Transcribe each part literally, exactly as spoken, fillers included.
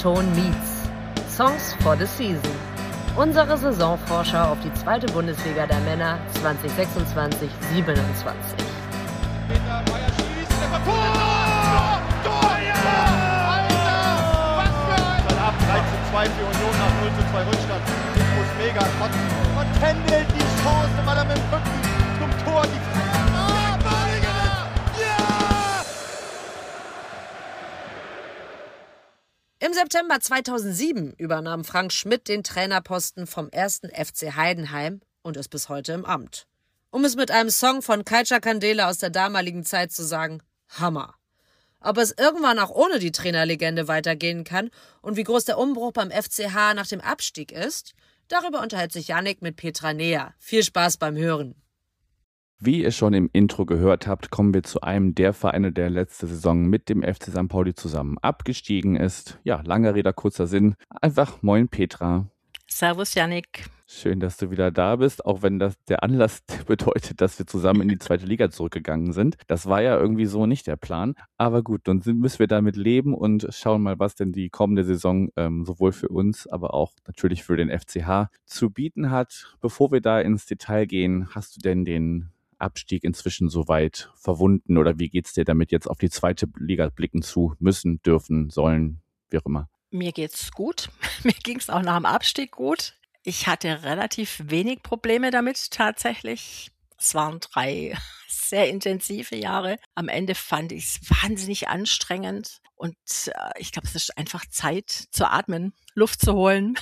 Ton Meets. Songs for the Season. Unsere Saisonvorschau auf die zweite Bundesliga der Männer zwanzig sechsundzwanzig siebenundzwanzig. Peter Meyer schießt, der Tor! Tor! Ja! Alter! Was für ein... Dann ab drei zu zwei für Union nach null zu zwei Rückstand. Infos mega. Und, und Kendall die Chance, weil er mit dem Rücken zum Tor die... Oh, Balinger! Ja! Im September zweitausendsieben übernahm Frank Schmidt den Trainerposten vom ersten F C Heidenheim und ist bis heute im Amt. Um es mit einem Song von Kalcha Candela aus der damaligen Zeit zu sagen, Hammer. Ob es irgendwann auch ohne die Trainerlegende weitergehen kann und wie groß der Umbruch beim F C H nach dem Abstieg ist, darüber unterhält sich Yannick mit Petra Näher. Viel Spaß beim Hören. Wie ihr schon im Intro gehört habt, kommen wir zu einem der Vereine, der letzte Saison mit dem F C Sankt Pauli zusammen abgestiegen ist. Ja, langer Rede, kurzer Sinn. Einfach moin Petra. Servus Yannick. Schön, dass du wieder da bist, auch wenn das der Anlass bedeutet, dass wir zusammen in die zweite Liga zurückgegangen sind. Das war ja irgendwie so nicht der Plan. Aber gut, dann müssen wir damit leben und schauen mal, was denn die kommende Saison ähm, sowohl für uns, aber auch natürlich für den F C H zu bieten hat. Bevor wir da ins Detail gehen, hast du denn den Abstieg inzwischen soweit verwunden oder wie geht's dir damit, jetzt auf die zweite Liga blicken zu müssen, dürfen, sollen, wie auch immer? Mir geht's gut. Mir ging's auch nach dem Abstieg gut. Ich hatte relativ wenig Probleme damit tatsächlich. Es waren drei sehr intensive Jahre. Am Ende fand ich es wahnsinnig anstrengend und äh, ich glaube, es ist einfach Zeit zu atmen, Luft zu holen.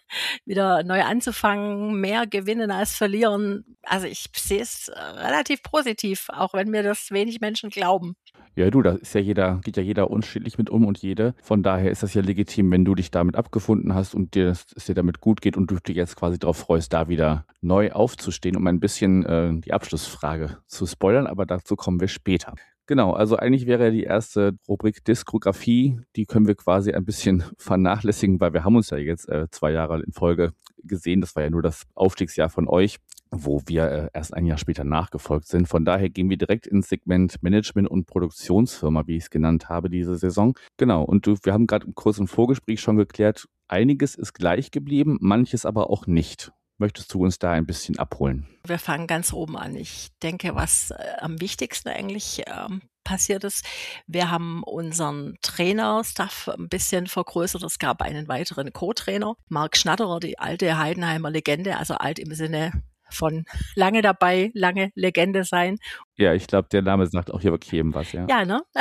Wieder neu anzufangen, mehr gewinnen als verlieren. Also ich sehe es relativ positiv, auch wenn mir das wenig Menschen glauben. Ja, du, da ist ja jeder, geht ja jeder unterschiedlich mit um und jede. Von daher ist das ja legitim, wenn du dich damit abgefunden hast und dir es dir damit gut geht und du dich jetzt quasi darauf freust, da wieder neu aufzustehen, um ein bisschen äh, die Abschlussfrage zu spoilern, aber dazu kommen wir später. Genau, also eigentlich wäre ja die erste Rubrik Diskografie, die können wir quasi ein bisschen vernachlässigen, weil wir haben uns ja jetzt äh, zwei Jahre in Folge gesehen. Das war ja nur das Aufstiegsjahr von euch, wo wir äh, erst ein Jahr später nachgefolgt sind. Von daher gehen wir direkt ins Segment Management und Produktionsfirma, wie ich es genannt habe, diese Saison. Genau, und du, wir haben gerade im kurzen Vorgespräch schon geklärt, einiges ist gleich geblieben, manches aber auch nicht. Möchtest du uns da ein bisschen abholen? Wir fangen ganz oben an. Ich denke, was äh, am wichtigsten eigentlich ähm, passiert ist, wir haben unseren Trainer-Staff ein bisschen vergrößert. Es gab einen weiteren Co-Trainer, Marc Schnatterer, die alte Heidenheimer Legende, also alt im Sinne von lange dabei, lange Legende sein. Ja, ich glaube, der Name sagt auch hier wirklich jedem was, ja. Ja, ne?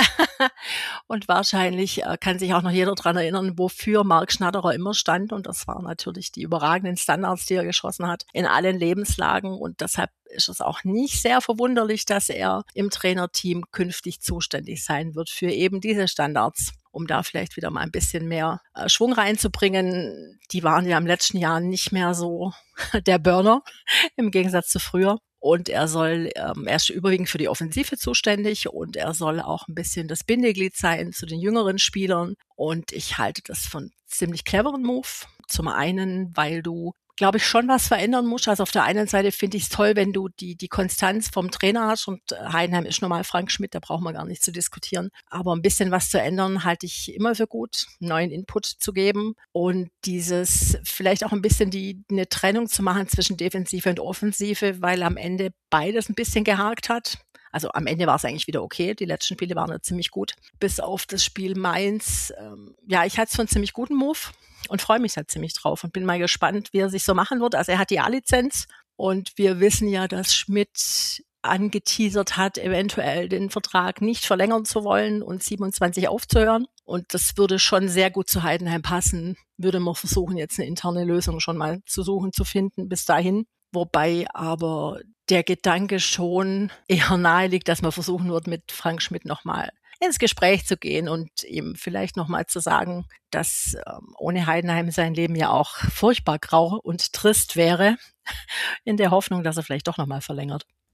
Und wahrscheinlich äh, kann sich auch noch jeder daran erinnern, wofür Marc Schnatterer immer stand. Und das waren natürlich die überragenden Standards, die er geschossen hat, in allen Lebenslagen. Und deshalb ist es auch nicht sehr verwunderlich, dass er im Trainerteam künftig zuständig sein wird für eben diese Standards, um da vielleicht wieder mal ein bisschen mehr äh, Schwung reinzubringen. Die waren ja im letzten Jahr nicht mehr so der Burner, im Gegensatz zu früher. Und er soll, ähm, er ist überwiegend für die Offensive zuständig und er soll auch ein bisschen das Bindeglied sein zu den jüngeren Spielern. Und ich halte das für einen ziemlich cleveren Move. Zum einen, weil du, glaube ich, schon was verändern musst. Also auf der einen Seite finde ich es toll, wenn du die die Konstanz vom Trainer hast und Heidenheim ist normal Frank Schmidt, da brauchen wir gar nicht zu diskutieren. Aber ein bisschen was zu ändern halte ich immer für gut, neuen Input zu geben und dieses vielleicht auch ein bisschen die eine Trennung zu machen zwischen Defensive und Offensive, weil am Ende beides ein bisschen gehakt hat. Also am Ende war es eigentlich wieder okay. Die letzten Spiele waren ja ziemlich gut. Bis auf das Spiel Mainz. Ähm, ja, ich halte es für einen ziemlich guten Move und freue mich halt ziemlich drauf und bin mal gespannt, wie er sich so machen wird. Also er hat die A-Lizenz und wir wissen ja, dass Schmidt angeteasert hat, eventuell den Vertrag nicht verlängern zu wollen und siebenundzwanzig aufzuhören. Und das würde schon sehr gut zu Heidenheim passen. Würde man versuchen, jetzt eine interne Lösung schon mal zu suchen, zu finden bis dahin. Wobei aber der Gedanke schon eher nahe liegt, dass man versuchen wird, mit Frank Schmidt nochmal ins Gespräch zu gehen und ihm vielleicht nochmal zu sagen, dass ähm, ohne Heidenheim sein Leben ja auch furchtbar grau und trist wäre, in der Hoffnung, dass er vielleicht doch nochmal verlängert.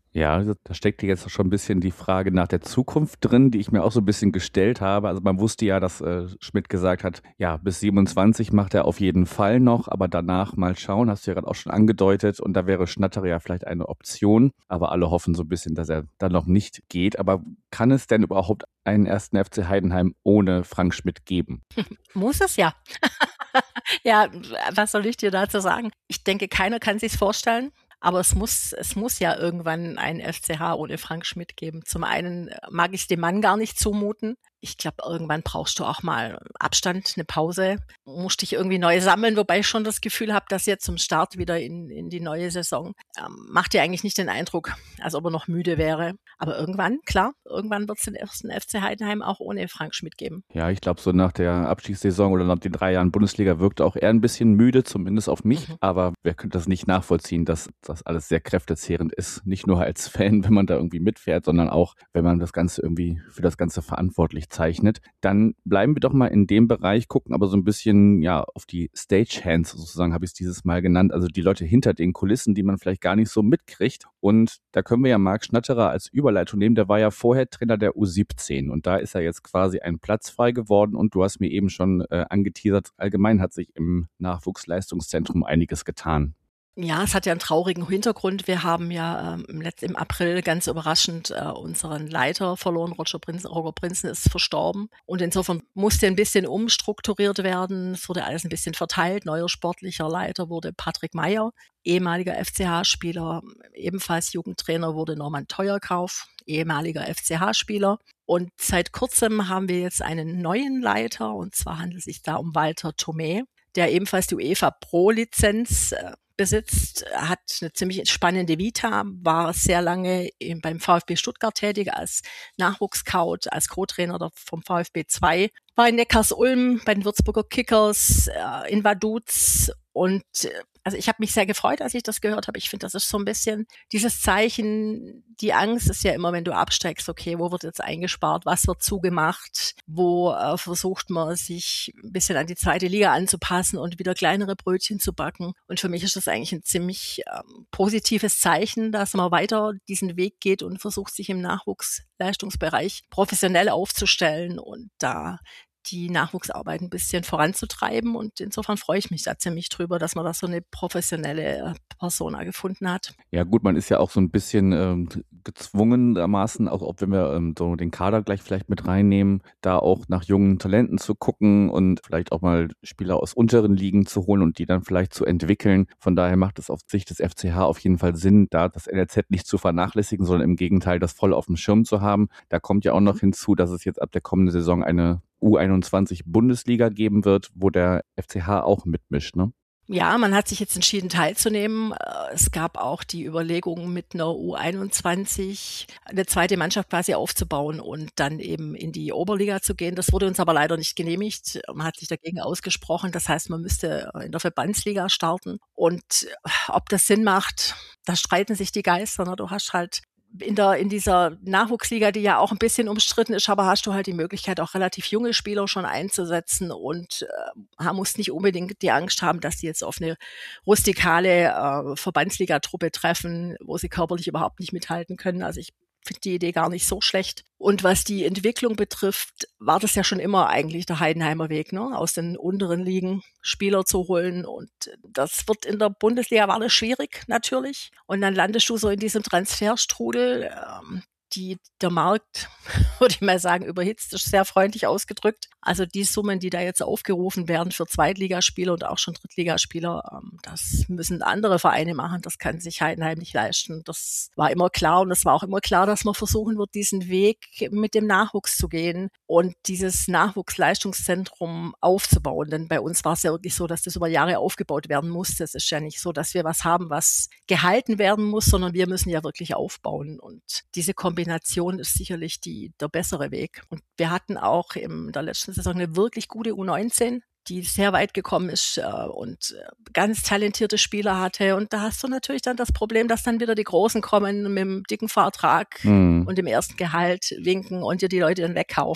Ja, da steckte jetzt schon ein bisschen die Frage nach der Zukunft drin, die ich mir auch so ein bisschen gestellt habe. Also man wusste ja, dass äh, Schmidt gesagt hat, ja, bis siebenundzwanzig macht er auf jeden Fall noch, aber danach mal schauen, hast du ja gerade auch schon angedeutet. Und da wäre Schnatterer ja vielleicht eine Option. Aber alle hoffen so ein bisschen, dass er dann noch nicht geht. Aber kann es denn überhaupt einen ersten F C Heidenheim ohne Frank Schmidt geben? Muss es ja. Ja, was soll ich dir dazu sagen? Ich denke, keiner kann sich's vorstellen. Aber es muss, es muss ja irgendwann einen F C H ohne Frank Schmidt geben. Zum einen mag ich es dem Mann gar nicht zumuten. Ich glaube, irgendwann brauchst du auch mal Abstand, eine Pause, musst dich irgendwie neu sammeln, wobei ich schon das Gefühl habe, dass jetzt zum Start wieder in, in die neue Saison ähm, macht dir eigentlich nicht den Eindruck, als ob er noch müde wäre. Aber irgendwann, klar, irgendwann wird es den ersten F C Heidenheim auch ohne Frank Schmidt geben. Ja, ich glaube, so nach der Abstiegssaison oder nach den drei Jahren Bundesliga wirkte auch er ein bisschen müde, zumindest auf mich. Mhm. Aber wer könnte das nicht nachvollziehen, dass das alles sehr kräftezehrend ist? Nicht nur als Fan, wenn man da irgendwie mitfährt, sondern auch, wenn man das Ganze irgendwie für das Ganze verantwortlich zeichnet. Dann bleiben wir doch mal in dem Bereich, gucken aber so ein bisschen ja auf die Stagehands, sozusagen habe ich es dieses Mal genannt, also die Leute hinter den Kulissen, die man vielleicht gar nicht so mitkriegt. Und da können wir ja Marc Schnatterer als Überleitung nehmen, der war ja vorher Trainer der U siebzehn und da ist er jetzt quasi ein Platz frei geworden und du hast mir eben schon äh, angeteasert, allgemein hat sich im Nachwuchsleistungszentrum einiges getan. Ja, es hat ja einen traurigen Hintergrund. Wir haben ja ähm, im, Letz-, im April ganz überraschend äh, unseren Leiter verloren. Roger Prinzen, Roger Prinzen ist verstorben. Und insofern musste ein bisschen umstrukturiert werden. Es wurde alles ein bisschen verteilt. Neuer sportlicher Leiter wurde Patrick Meyer, ehemaliger F C H-Spieler. Ebenfalls Jugendtrainer wurde Norman Teuerkauf, ehemaliger F C H-Spieler. Und seit kurzem haben wir jetzt einen neuen Leiter. Und zwar handelt es sich da um Walter Thomé, der ebenfalls die UEFA Pro-Lizenz äh, besitzt, hat eine ziemlich spannende Vita, war sehr lange beim VfB Stuttgart tätig als Nachwuchsscout, als Co-Trainer vom VfB zwei, war in Neckars-Ulm bei den Würzburger Kickers, in Vaduz und also ich habe mich sehr gefreut, als ich das gehört habe. Ich finde, das ist so ein bisschen dieses Zeichen, die Angst ist ja immer, wenn du absteigst, okay, wo wird jetzt eingespart, was wird zugemacht, wo äh, versucht man sich ein bisschen an die zweite Liga anzupassen und wieder kleinere Brötchen zu backen. Und für mich ist das eigentlich ein ziemlich ähm, positives Zeichen, dass man weiter diesen Weg geht und versucht, sich im Nachwuchsleistungsbereich professionell aufzustellen und da die Nachwuchsarbeit ein bisschen voranzutreiben. Und insofern freue ich mich da ziemlich drüber, dass man da so eine professionelle Persona gefunden hat. Ja gut, man ist ja auch so ein bisschen ähm, gezwungenermaßen, auch, auch wenn wir ähm, so den Kader gleich vielleicht mit reinnehmen, da auch nach jungen Talenten zu gucken und vielleicht auch mal Spieler aus unteren Ligen zu holen und die dann vielleicht zu entwickeln. Von daher macht es auf Sicht des F C H auf jeden Fall Sinn, da das N L Z nicht zu vernachlässigen, sondern im Gegenteil das voll auf dem Schirm zu haben. Da kommt ja auch noch hinzu, dass es jetzt ab der kommenden Saison eine U einundzwanzig Bundesliga geben wird, wo der F C H auch mitmischt, ne? Ja, man hat sich jetzt entschieden teilzunehmen. Es gab auch die Überlegung, mit einer U einundzwanzig eine zweite Mannschaft quasi aufzubauen und dann eben in die Oberliga zu gehen. Das wurde uns aber leider nicht genehmigt. Man hat sich dagegen ausgesprochen. Das heißt, man müsste in der Verbandsliga starten. Und ob das Sinn macht, da streiten sich die Geister. Du hast halt in der, in dieser Nachwuchsliga, die ja auch ein bisschen umstritten ist, aber hast du halt die Möglichkeit, auch relativ junge Spieler schon einzusetzen und äh, musst nicht unbedingt die Angst haben, dass die jetzt auf eine rustikale äh, Verbandsliga-Truppe treffen, wo sie körperlich überhaupt nicht mithalten können. Also ich finde die Idee gar nicht so schlecht. Und was die Entwicklung betrifft, war das ja schon immer eigentlich der Heidenheimer Weg, ne? Aus den unteren Ligen Spieler zu holen. Und das wird in der Bundesliga war das schwierig, natürlich. Und dann landest du so in diesem Transferstrudel, ähm, die, der Markt, würde ich mal sagen, überhitzt, ist sehr freundlich ausgedrückt. Also die Summen, die da jetzt aufgerufen werden für Zweitligaspieler und auch schon Drittligaspieler, ähm, das müssen andere Vereine machen. Das kann sich Heidenheim nicht leisten. Das war immer klar und es war auch immer klar, dass man versuchen wird, diesen Weg mit dem Nachwuchs zu gehen und dieses Nachwuchsleistungszentrum aufzubauen. Denn bei uns war es ja wirklich so, dass das über Jahre aufgebaut werden musste. Es ist ja nicht so, dass wir was haben, was gehalten werden muss, sondern wir müssen ja wirklich aufbauen. Und diese Kombination ist sicherlich die, der bessere Weg. Und wir hatten auch in der letzten Saison eine wirklich gute U neunzehn, die sehr weit gekommen ist äh, und äh, ganz talentierte Spieler hatte. Und da hast du natürlich dann das Problem, dass dann wieder die Großen kommen mit dem dicken Vertrag mhm. und dem ersten Gehalt winken und dir die Leute dann wegkaufen.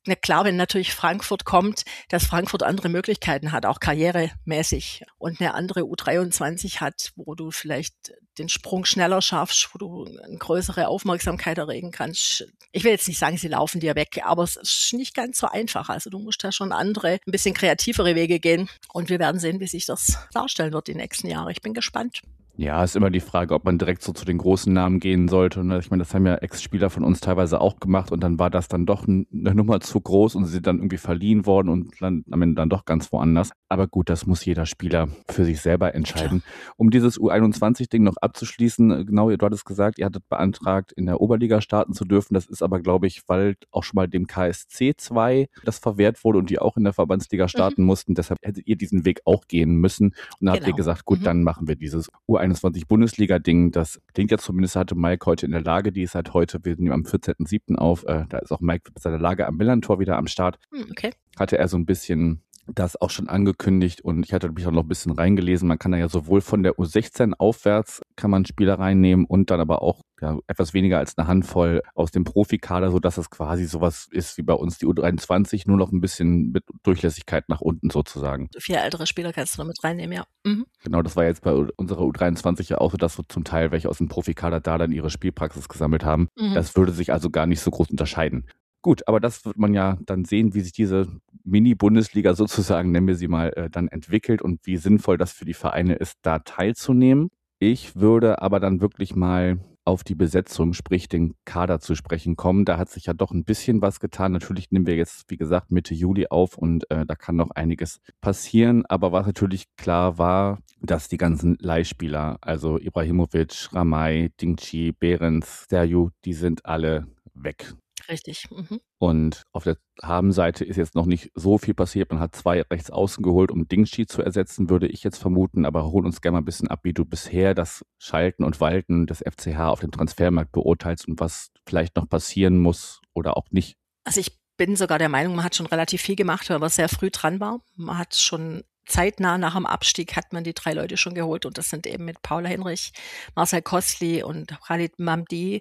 Na klar, wenn natürlich Frankfurt kommt, dass Frankfurt andere Möglichkeiten hat, auch karrieremäßig, und eine andere U dreiundzwanzig hat, wo du vielleicht den Sprung schneller schaffst, wo du eine größere Aufmerksamkeit erregen kannst. Ich will jetzt nicht sagen, sie laufen dir weg, aber es ist nicht ganz so einfach. Also du musst da schon andere, ein bisschen kreativere Wege gehen, und wir werden sehen, wie sich das darstellen wird die nächsten Jahre. Ich bin gespannt. Ja, ist immer die Frage, ob man direkt so zu den großen Namen gehen sollte. Und ich meine, das haben ja Ex-Spieler von uns teilweise auch gemacht, und dann war das dann doch eine Nummer zu groß und sie sind dann irgendwie verliehen worden und dann am Ende dann doch ganz woanders. Aber gut, das muss jeder Spieler für sich selber entscheiden. Klar. Um dieses U einundzwanzig-Ding noch abzuschließen, genau, du hattest gesagt, ihr hattet beantragt, in der Oberliga starten zu dürfen. Das ist aber, glaube ich, weil auch schon mal dem K S C zwei das verwehrt wurde und die auch in der Verbandsliga starten mhm. mussten. Deshalb hättet ihr diesen Weg auch gehen müssen. Und dann genau. habt ihr gesagt, gut, mhm. dann machen wir dieses U einundzwanzig-Bundesliga-Ding. Das klingt ja zumindest, hatte Mike heute in der Lage, die ist halt heute, wir nehmen am vierzehnten siebten auf, äh, da ist auch Mike mit seiner Lage am Millantor wieder am Start. Okay. Hatte er so ein bisschen das auch schon angekündigt, und ich hatte mich auch noch ein bisschen reingelesen. Man kann da ja sowohl von der U sechzehn aufwärts kann man Spieler reinnehmen und dann aber auch ja, etwas weniger als eine Handvoll aus dem Profikader, sodass das quasi sowas ist wie bei uns die U dreiundzwanzig, nur noch ein bisschen mit Durchlässigkeit nach unten sozusagen. Vier ältere Spieler kannst du noch mit reinnehmen, ja. Mhm. Genau, das war jetzt bei unserer U dreiundzwanzig ja auch so, dass so zum Teil welche aus dem Profikader da dann ihre Spielpraxis gesammelt haben. Mhm. Das würde sich also gar nicht so groß unterscheiden. Gut, aber das wird man ja dann sehen, wie sich diese Mini-Bundesliga sozusagen, nennen wir sie mal, äh, dann entwickelt und wie sinnvoll das für die Vereine ist, da teilzunehmen. Ich würde aber dann wirklich mal auf die Besetzung, sprich den Kader zu sprechen kommen. Da hat sich ja doch ein bisschen was getan. Natürlich nehmen wir jetzt, wie gesagt, Mitte Juli auf, und äh, da kann noch einiges passieren. Aber was natürlich klar war, dass die ganzen Leihspieler, also Ibrahimovic, Ramay, Dingchi, Behrens, Serju, die sind alle weg. Richtig. Mhm. Und auf der Habenseite ist jetzt noch nicht so viel passiert. Man hat zwei rechts außen geholt, um Dingchi zu ersetzen, würde ich jetzt vermuten. Aber hol uns gerne mal ein bisschen ab, wie du bisher das Schalten und Walten des F C H auf dem Transfermarkt beurteilst und was vielleicht noch passieren muss oder auch nicht. Also ich bin sogar der Meinung, man hat schon relativ viel gemacht, weil man sehr früh dran war. Man hat schon zeitnah nach dem Abstieg hat man die drei Leute schon geholt, und das sind eben mit Paul Henrich, Marcel Kostli und Khalid Mamdi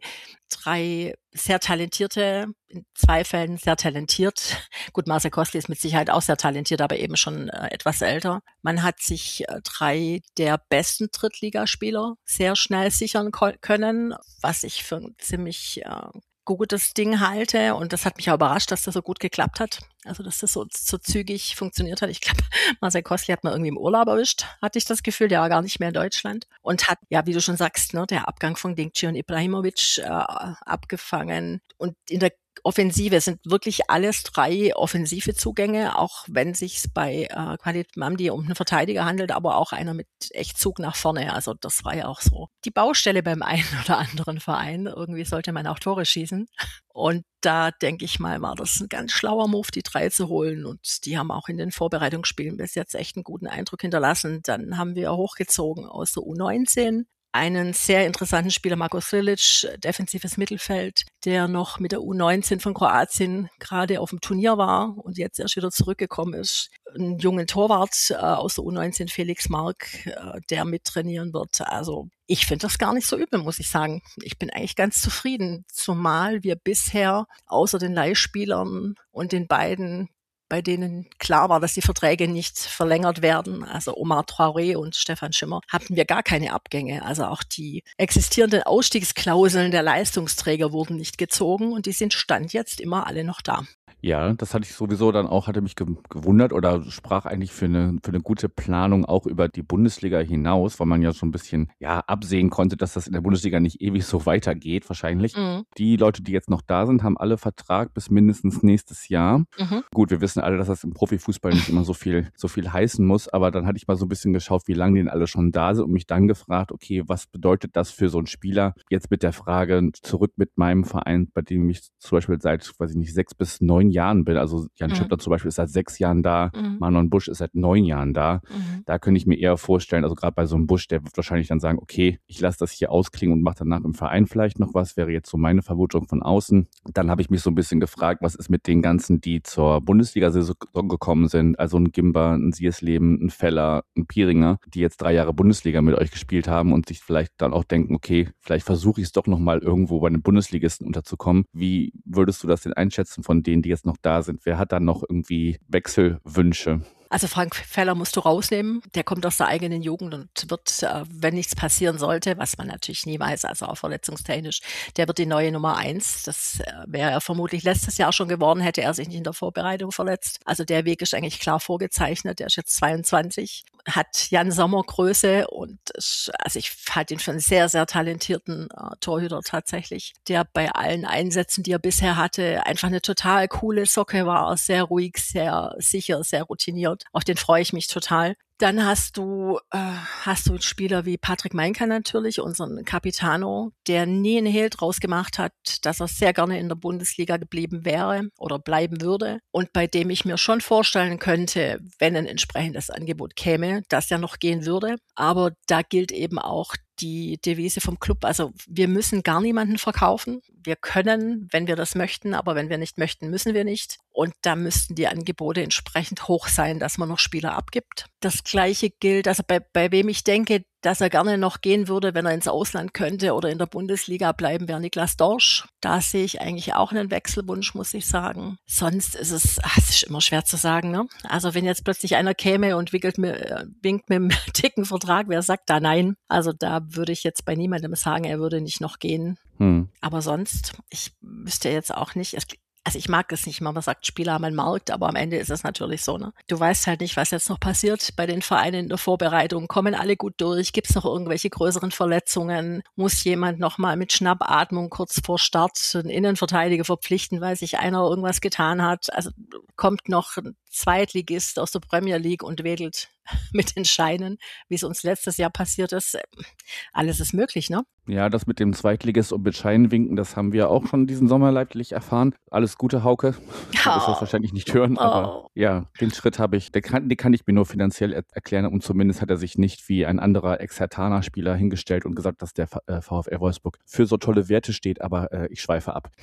drei sehr talentierte, in zwei Fällen sehr talentiert. Gut, Marcel Kostli ist mit Sicherheit auch sehr talentiert, aber eben schon äh, etwas älter. Man hat sich äh, drei der besten Drittligaspieler sehr schnell sichern ko- können, was ich für ein ziemlich äh, gutes Ding halte, und das hat mich auch überrascht, dass das so gut geklappt hat. Also, dass das so, so zügig funktioniert hat. Ich glaube, Marcel Kostli hat man irgendwie im Urlaub erwischt, hatte ich das Gefühl. Der war gar nicht mehr in Deutschland und hat, ja, wie du schon sagst, ne, der Abgang von Dingchi und Ibrahimovic äh, abgefangen. Und in der Offensive sind wirklich alles drei offensive Zugänge, auch wenn sich's bei äh, Khalid Mamdi um einen Verteidiger handelt, aber auch einer mit echt Zug nach vorne. Also das war ja auch so die Baustelle beim einen oder anderen Verein. Irgendwie sollte man auch Tore schießen. Und da denke ich mal, war das ein ganz schlauer Move, die drei zu holen. Und die haben auch in den Vorbereitungsspielen bis jetzt echt einen guten Eindruck hinterlassen. Dann haben wir hochgezogen aus der U neunzehn. Einen sehr interessanten Spieler, Marko Srilic, defensives Mittelfeld, der noch mit der U neunzehn von Kroatien gerade auf dem Turnier war und jetzt erst wieder zurückgekommen ist. Einen jungen Torwart äh, aus der U neunzehn, Felix Mark, äh, der mittrainieren wird. Also ich finde das gar nicht so übel, muss ich sagen. Ich bin eigentlich ganz zufrieden, zumal wir bisher außer den Leihspielern und den beiden, bei denen klar war, dass die Verträge nicht verlängert werden, also Omar Traoré und Stefan Schimmer, hatten wir gar keine Abgänge. Also auch die existierenden Ausstiegsklauseln der Leistungsträger wurden nicht gezogen, und die sind Stand jetzt immer alle noch da. Ja, das hatte ich sowieso dann auch, hatte mich ge- gewundert oder sprach eigentlich für eine, für eine gute Planung auch über die Bundesliga hinaus, weil man ja schon ein bisschen ja, absehen konnte, dass das in der Bundesliga nicht ewig so weitergeht wahrscheinlich. Mhm. Die Leute, die jetzt noch da sind, haben alle Vertrag bis mindestens nächstes Jahr. Mhm. Gut, wir wissen alle, dass das im Profifußball nicht immer so viel, so viel heißen muss, aber dann hatte ich mal so ein bisschen geschaut, wie lange die alle schon da sind und mich dann gefragt, okay, was bedeutet das für so einen Spieler? Jetzt mit der Frage zurück mit meinem Verein, bei dem ich zum Beispiel seit, weiß ich nicht, sechs bis neun Jahren bin. Also Jan mhm. Schüttler zum Beispiel ist seit sechs Jahren da, mhm. Manon Busch ist seit neun Jahren da. Mhm. Da könnte ich mir eher vorstellen, also gerade bei so einem Busch, der wird wahrscheinlich dann sagen, okay, ich lasse das hier ausklingen und mache danach im Verein vielleicht noch was, wäre jetzt so meine Vermutung von außen. Dann habe ich mich so ein bisschen gefragt, was ist mit den ganzen, die zur Bundesliga-Saison gekommen sind, also ein Gimba, ein Siersleben, ein Feller, ein Pieringer, die jetzt drei Jahre Bundesliga mit euch gespielt haben und sich vielleicht dann auch denken, okay, vielleicht versuche ich es doch nochmal irgendwo bei einem Bundesligisten unterzukommen. Wie würdest du das denn einschätzen von denen, die jetzt jetzt noch da sind? Wer hat da noch irgendwie Wechselwünsche? Also Frank Feller musst du rausnehmen. Der kommt aus der eigenen Jugend und wird, äh, wenn nichts passieren sollte, was man natürlich nie weiß, also auch verletzungstechnisch, der wird die neue Nummer eins. Das äh, wäre er vermutlich letztes Jahr schon geworden, hätte er sich nicht in der Vorbereitung verletzt. Also der Weg ist eigentlich klar vorgezeichnet. Der ist jetzt zweiundzwanzig, hat Jan Sommer Größe und ist, also ich halte ihn für einen sehr, sehr talentierten äh, Torhüter tatsächlich, der bei allen Einsätzen, die er bisher hatte, einfach eine total coole Socke war, sehr ruhig, sehr sicher, sehr routiniert. Auf den freue ich mich total. Dann hast du äh, hast du einen Spieler wie Patrick Meinka natürlich, unseren Capitano, der nie einen Hehl draus gemacht hat, dass er sehr gerne in der Bundesliga geblieben wäre oder bleiben würde und bei dem ich mir schon vorstellen könnte, wenn ein entsprechendes Angebot käme, dass er noch gehen würde. Aber da gilt eben auch die Devise vom Club. Also wir müssen gar niemanden verkaufen. Wir können, wenn wir das möchten, aber wenn wir nicht möchten, müssen wir nicht. Und da müssten die Angebote entsprechend hoch sein, dass man noch Spieler abgibt. Das Gleiche gilt, also bei, bei wem ich denke, dass er gerne noch gehen würde, wenn er ins Ausland könnte oder in der Bundesliga bleiben, wäre Niklas Dorsch. Da sehe ich eigentlich auch einen Wechselwunsch, muss ich sagen. Sonst ist es, ach, es ist immer schwer zu sagen, ne? Also wenn jetzt plötzlich einer käme und wickelt mir, winkt mit einem dicken Vertrag, wer sagt da nein? Also da würde ich jetzt bei niemandem sagen, er würde nicht noch gehen. Hm. Aber sonst, ich wüsste jetzt auch nicht, es Also ich mag es nicht, man sagt, Spieler haben einen Markt, aber am Ende ist es natürlich so, ne? Du weißt halt nicht, was jetzt noch passiert bei den Vereinen in der Vorbereitung. Kommen alle gut durch? Gibt es noch irgendwelche größeren Verletzungen? Muss jemand noch mal mit Schnappatmung kurz vor Start einen Innenverteidiger verpflichten, weil sich einer irgendwas getan hat? Also kommt noch ein Zweitligist aus der Premier League und wedelt mit den Scheinen, wie es uns letztes Jahr passiert ist. Alles ist möglich, ne? Ja, das mit dem Zweitligist und mit Scheinen winken, das haben wir auch schon diesen Sommer leiblich erfahren. Alles Gute, Hauke. Du wirst das wahrscheinlich nicht hören, aber oh. ja, den Schritt habe ich, den kann, den kann ich mir nur finanziell er- erklären und zumindest hat er sich nicht wie ein anderer Ex-Herthaner-Spieler hingestellt und gesagt, dass der äh, VfL Wolfsburg für so tolle Werte steht, aber äh, ich schweife ab.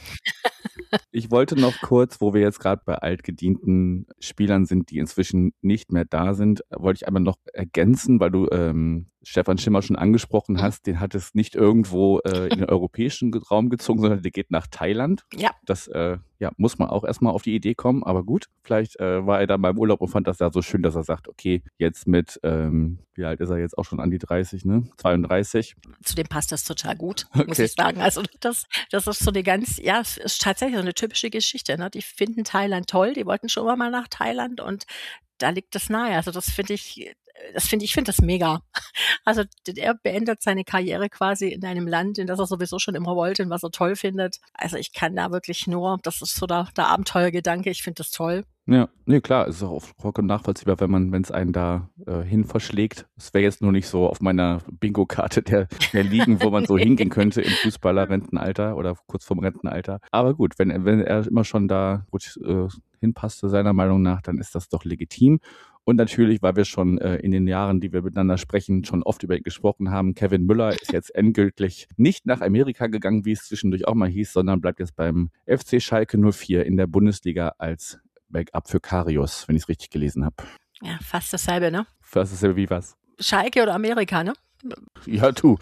Ich wollte noch kurz, wo wir jetzt gerade bei altgedienten Spielern sind, die inzwischen nicht mehr da sind, wollte ich einmal noch ergänzen, weil du ähm, Stefan Schimmer schon angesprochen hast, den hat es nicht irgendwo äh, in den europäischen Raum gezogen, sondern der geht nach Thailand. Ja. Das äh, ja, muss man auch erstmal auf die Idee kommen, aber gut, vielleicht äh, war er da beim Urlaub und fand das da so schön, dass er sagt, okay, jetzt mit, ähm, wie alt ist er jetzt auch schon an die dreißig, ne? zweiunddreißig. Zu dem passt das total gut, okay. muss ich sagen. Also das, das ist so eine ganz, ja, es ist tatsächlich so eine typische Geschichte, ne? Die finden Thailand toll, die wollten schon mal nach Thailand und da liegt das nahe. Also das finde ich, das finde ich, finde das mega. Also er beendet seine Karriere quasi in einem Land, in das er sowieso schon immer wollte und was er toll findet. Also ich kann da wirklich nur, das ist so der, der Abenteuergedanke, ich finde das toll. Ja, nee, klar, es ist auch vollkommen nachvollziehbar, wenn man, wenn es einen da äh, hin verschlägt. Es wäre jetzt nur nicht so auf meiner Bingo-Karte der, der Ligen, wo man so nee. hingehen könnte im Fußballer-Rentenalter oder kurz vorm Rentenalter. Aber gut, wenn, wenn er immer schon da gut äh, hinpasste, seiner Meinung nach, dann ist das doch legitim. Und natürlich, weil wir schon äh, in den Jahren, die wir miteinander sprechen, schon oft über ihn gesprochen haben, Kevin Müller ist jetzt endgültig nicht nach Amerika gegangen, wie es zwischendurch auch mal hieß, sondern bleibt jetzt beim F C Schalke null vier in der Bundesliga als Backup für Karius, wenn ich es richtig gelesen habe. Ja, fast dasselbe, ne? Fast dasselbe wie was? Schalke oder Amerika, ne? Ja, du.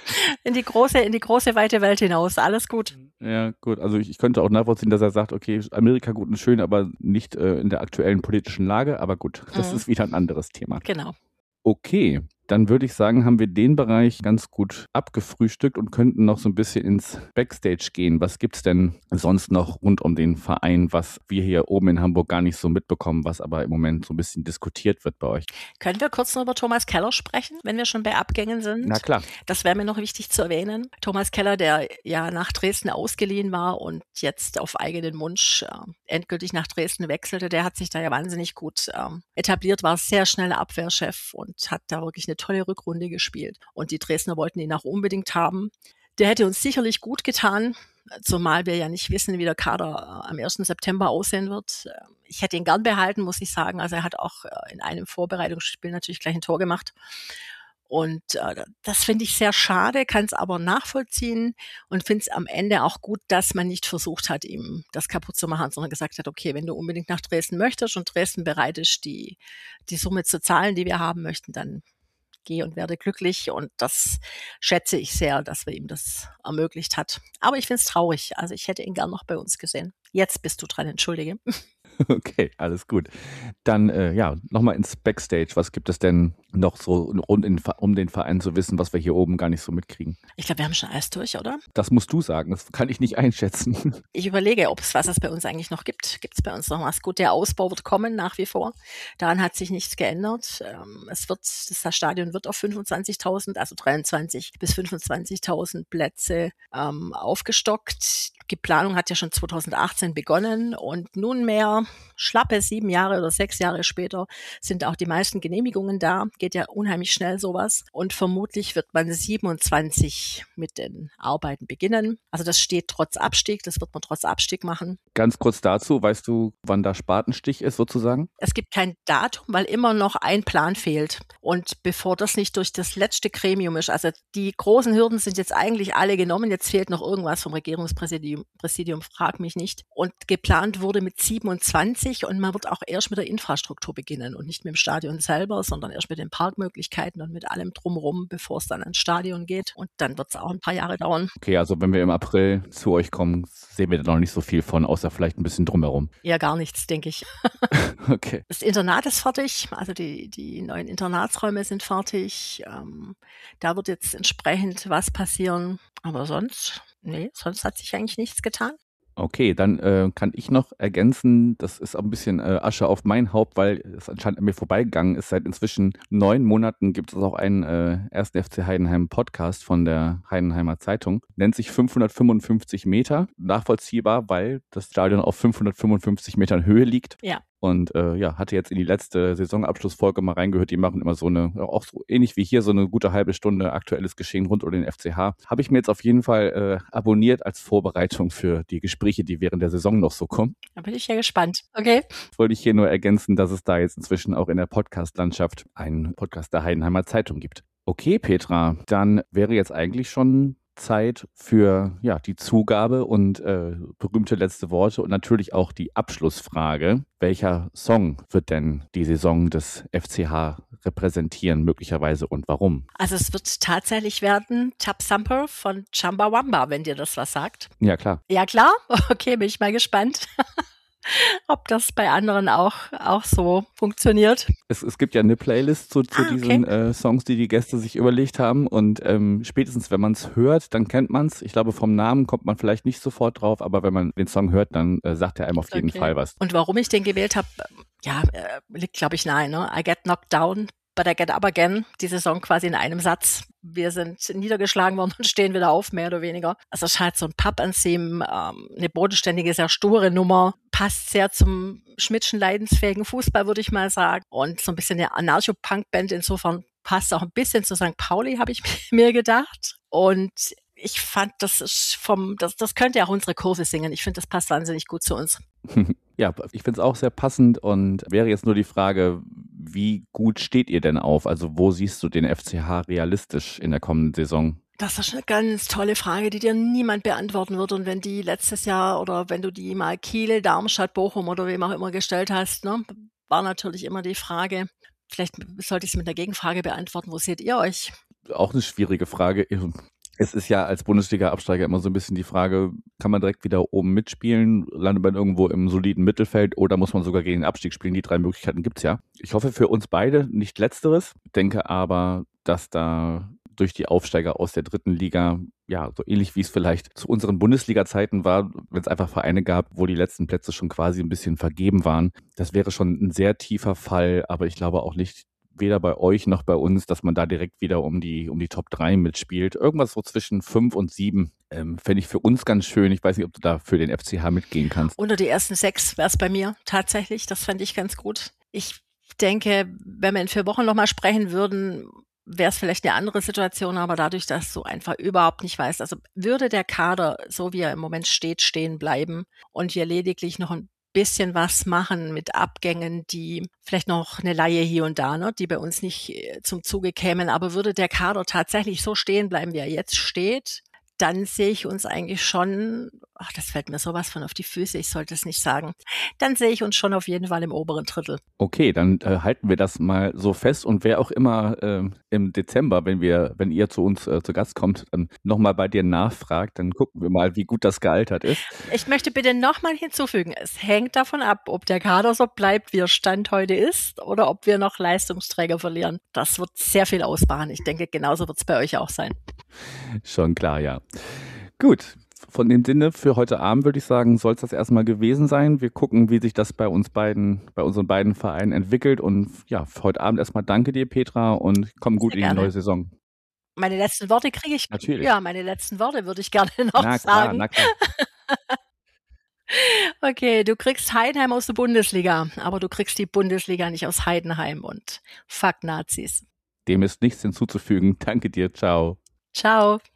In die große, in die große, weite Welt hinaus. Alles gut. Ja, gut. Also ich, ich könnte auch nachvollziehen, dass er sagt, okay, Amerika gut und schön, aber nicht äh, in der aktuellen politischen Lage. Aber gut, das mhm. ist wieder ein anderes Thema. Genau. Okay, dann würde ich sagen, haben wir den Bereich ganz gut abgefrühstückt und könnten noch so ein bisschen ins Backstage gehen. Was gibt's denn sonst noch rund um den Verein, was wir hier oben in Hamburg gar nicht so mitbekommen, was aber im Moment so ein bisschen diskutiert wird bei euch? Können wir kurz noch über Thomas Keller sprechen, wenn wir schon bei Abgängen sind? Na klar. Das wäre mir noch wichtig zu erwähnen. Thomas Keller, der ja nach Dresden ausgeliehen war und jetzt auf eigenen Wunsch äh, endgültig nach Dresden wechselte, der hat sich da ja wahnsinnig gut äh, etabliert, war sehr schneller Abwehrchef und hat da wirklich eine tolle Rückrunde gespielt. Und die Dresdner wollten ihn auch unbedingt haben. Der hätte uns sicherlich gut getan, zumal wir ja nicht wissen, wie der Kader am ersten September aussehen wird. Ich hätte ihn gern behalten, muss ich sagen. Also er hat auch in einem Vorbereitungsspiel natürlich gleich ein Tor gemacht. Und äh, das finde ich sehr schade, kann es aber nachvollziehen und finde es am Ende auch gut, dass man nicht versucht hat, ihm das kaputt zu machen, sondern gesagt hat, okay, wenn du unbedingt nach Dresden möchtest und Dresden bereit ist, die, die Summe zu zahlen, die wir haben möchten, dann gehe und werde glücklich. Und das schätze ich sehr, dass wir ihm das ermöglicht hat. Aber ich finde es traurig. Also ich hätte ihn gern noch bei uns gesehen. Jetzt bist du dran, entschuldige. Okay, alles gut. Dann äh, ja, nochmal ins Backstage. Was gibt es denn noch so rund in, um den Verein zu wissen, was wir hier oben gar nicht so mitkriegen? Ich glaube, wir haben schon alles durch, oder? Das musst du sagen, das kann ich nicht einschätzen. Ich überlege, ob es was es bei uns eigentlich noch gibt. Gibt es bei uns noch was? Gut, der Ausbau wird kommen, nach wie vor. Daran hat sich nichts geändert. Ähm, es wird, das Stadion wird auf fünfundzwanzigtausend, also dreiundzwanzig bis fünfundzwanzigtausend Plätze ähm, aufgestockt. Die Planung hat ja schon zweitausendachtzehn begonnen und nunmehr, schlappe sieben Jahre oder sechs Jahre später, sind auch die meisten Genehmigungen da. Geht ja unheimlich schnell sowas. Und vermutlich wird man siebenundzwanzig mit den Arbeiten beginnen. Also das steht trotz Abstieg, das wird man trotz Abstieg machen. Ganz kurz dazu, weißt du, wann da Spatenstich ist sozusagen? Es gibt kein Datum, weil immer noch ein Plan fehlt. Und bevor das nicht durch das letzte Gremium ist, also die großen Hürden sind jetzt eigentlich alle genommen, jetzt fehlt noch irgendwas vom Regierungspräsidium, Präsidium, frag mich nicht. Und geplant wurde mit siebenundzwanzig und man wird auch erst mit der Infrastruktur beginnen und nicht mit dem Stadion selber, sondern erst mit den Parkmöglichkeiten und mit allem drumherum, bevor es dann ans Stadion geht. Und dann wird es auch ein paar Jahre dauern. Okay, also wenn wir im April zu euch kommen, sehen wir da noch nicht so viel von, außer vielleicht ein bisschen drumherum. Ja, gar nichts, denke ich. Okay. Das Internat ist fertig, also die, die neuen Internatsräume sind fertig. Ähm, da wird jetzt entsprechend was passieren. Aber sonst, nee, sonst hat sich eigentlich nichts getan. Okay, dann äh, kann ich noch ergänzen, das ist auch ein bisschen äh, Asche auf mein Haupt, weil es anscheinend an mir vorbeigegangen ist. Seit inzwischen neun Monaten gibt es auch einen äh, ersten F C Heidenheim Podcast von der Heidenheimer Zeitung. Nennt sich fünfhundertfünfundfünfzig Meter. Nachvollziehbar, weil das Stadion auf fünfhundertfünfundfünfzig Metern Höhe liegt. Ja. Und äh, ja, hatte jetzt in die letzte Saisonabschlussfolge mal reingehört. Die machen immer so eine, auch so ähnlich wie hier, so eine gute halbe Stunde aktuelles Geschehen rund um den F C H. Habe ich mir jetzt auf jeden Fall äh, abonniert als Vorbereitung für die Gespräche, die während der Saison noch so kommen. Da bin ich ja gespannt. Okay. Wollte ich hier nur ergänzen, dass es da jetzt inzwischen auch in der Podcast-Landschaft einen Podcast der Heidenheimer Zeitung gibt. Okay, Petra, dann wäre jetzt eigentlich schon Zeit für ja die Zugabe und äh, berühmte letzte Worte und natürlich auch die Abschlussfrage. Welcher Song wird denn die Saison des F C H repräsentieren, möglicherweise, und warum? Also es wird tatsächlich werden Tap Thumper von Chumbawamba, wenn dir das was sagt. Ja, klar. Ja, klar? Okay, bin ich mal gespannt. Ob das bei anderen auch, auch so funktioniert. Es, es gibt ja eine Playlist zu, zu ah, okay. diesen äh, Songs, die die Gäste sich überlegt haben. Und ähm, spätestens, wenn man es hört, dann kennt man es. Ich glaube, vom Namen kommt man vielleicht nicht sofort drauf, aber wenn man den Song hört, dann äh, sagt er einem auf jeden okay. Fall was. Und warum ich den gewählt habe, ja, äh, liegt, glaube ich, nahe. Ne? I get knocked down, but I get up again. Die Saison quasi in einem Satz. Wir sind niedergeschlagen worden und stehen wieder auf, mehr oder weniger. Also es ist halt so ein Pub-Theme, ähm, eine bodenständige, sehr sture Nummer. Passt sehr zum Schmidtschen leidensfähigen Fußball, würde ich mal sagen. Und so ein bisschen eine Anarcho-Punk-Band. Insofern passt auch ein bisschen zu Sankt Pauli, habe ich mir gedacht. Und ich fand, das ist vom, das, das könnte ja auch unsere Kurve singen. Ich finde, das passt wahnsinnig gut zu uns. Ja, ich finde es auch sehr passend und wäre jetzt nur die Frage, wie gut steht ihr denn auf? Also wo siehst du den F C H realistisch in der kommenden Saison? Das ist eine ganz tolle Frage, die dir niemand beantworten wird. Und wenn die letztes Jahr oder wenn du die mal Kiel, Darmstadt, Bochum oder wem auch immer gestellt hast, ne, war natürlich immer die Frage, vielleicht sollte ich es mit einer Gegenfrage beantworten, wo seht ihr euch? Auch eine schwierige Frage. Es ist ja als Bundesliga-Absteiger immer so ein bisschen die Frage, kann man direkt wieder oben mitspielen, landet man irgendwo im soliden Mittelfeld oder muss man sogar gegen den Abstieg spielen? Die drei Möglichkeiten gibt's ja. Ich hoffe für uns beide nicht Letzteres, denke aber, dass da durch die Aufsteiger aus der dritten Liga, ja, so ähnlich wie es vielleicht zu unseren Bundesliga-Zeiten war, wenn es einfach Vereine gab, wo die letzten Plätze schon quasi ein bisschen vergeben waren. Das wäre schon ein sehr tiefer Fall, aber ich glaube auch nicht, weder bei euch noch bei uns, dass man da direkt wieder um die um die Top drei mitspielt. Irgendwas so zwischen fünf und sieben ähm, fände ich für uns ganz schön. Ich weiß nicht, ob du da für den F C H mitgehen kannst. Unter die ersten sechs wäre es bei mir tatsächlich. Das fände ich ganz gut. Ich denke, wenn wir in vier Wochen nochmal sprechen würden, wäre es vielleicht eine andere Situation, aber dadurch, dass du einfach überhaupt nicht weißt, also würde der Kader, so wie er im Moment steht, stehen bleiben und wir lediglich noch ein bisschen was machen mit Abgängen, die vielleicht noch eine Leihe hier und da, ne, die bei uns nicht zum Zuge kämen, aber würde der Kader tatsächlich so stehen bleiben, wie er jetzt steht, dann sehe ich uns eigentlich schon, ach, das fällt mir sowas von auf die Füße, ich sollte es nicht sagen, dann sehe ich uns schon auf jeden Fall im oberen Drittel. Okay, dann äh, halten wir das mal so fest und wer auch immer äh, im Dezember, wenn wir, wenn ihr zu uns äh, zu Gast kommt, dann nochmal bei dir nachfragt, dann gucken wir mal, wie gut das gealtert ist. Ich möchte bitte nochmal hinzufügen, es hängt davon ab, ob der Kader so bleibt, wie er Stand heute ist, oder ob wir noch Leistungsträger verlieren. Das wird sehr viel ausmachen. Ich denke, genauso wird es bei euch auch sein. Schon klar, ja. Gut, von dem Sinne für heute Abend würde ich sagen, soll es das erstmal gewesen sein. Wir gucken, wie sich das bei uns beiden, bei unseren beiden Vereinen entwickelt. Und ja, für heute Abend erstmal danke dir, Petra, und komm gut Sehr in die gerne. neue Saison. Meine letzten Worte kriege ich. Natürlich. Ja, meine letzten Worte würde ich gerne noch Na klar, sagen. na klar. Okay, du kriegst Heidenheim aus der Bundesliga, aber du kriegst die Bundesliga nicht aus Heidenheim und fuck Nazis. Dem ist nichts hinzuzufügen. Danke dir, ciao. Ciao.